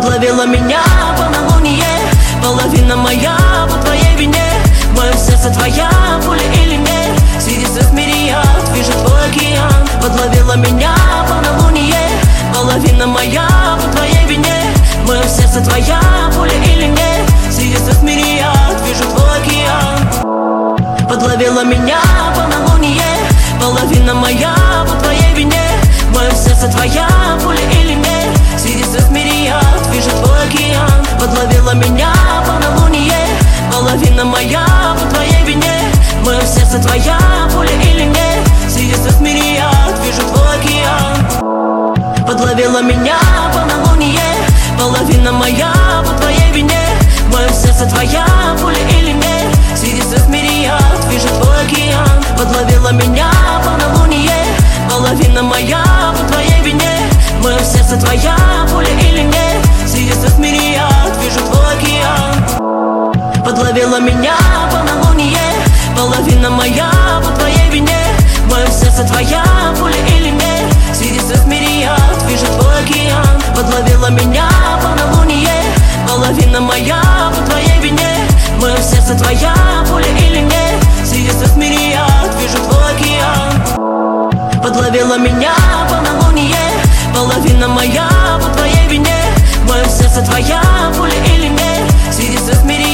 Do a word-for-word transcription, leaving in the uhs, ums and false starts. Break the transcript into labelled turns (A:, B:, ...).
A: Подловила меня полнолуние, половина моя по твоей вине. В моем сердце твоя пуля или нет? Среди звезд мириад вижу твой океан. Подловила меня полнолуние, половина моя по твоей вине. В моем сердце твоя пуля или нет? Среди звезд мириад вижу твой океан. Подловила меня полнолуние, половина моя по твоей вине. В моем сердце твоя пуля или нет? Среди звезд мириад вижу твой океан. Подловила меня полнолуние, половина моя по твоей вине. В моем сердце твоя пуля или нет? Среди звезд мириад вижу твой океан. Подловила меня полнолуние, половина моя по твоей вине. В моем сердце твоя пуля или нет? Среди звезд мириад вижу твой океан. Подловила меня полнолуние, половина моя по твоей вине. В моем сердце твоя пуля или нет? Среди звезд мириад вижу твой океан. Подловила меня полнолуние, половина моя по твоей вине. В моем сердце твоя пуля или нет? Среди звезд мириад вижу твой океан. Подловила меня полнолуние, половина моя по твоей вине. В моем сердце твоя пуля или нет? Среди звезд мириад вижу твой океан. Подловила меня полнолуние, половина моя по твоей вине. В моем сердце твоя пуля или нет? Среди звезд мириад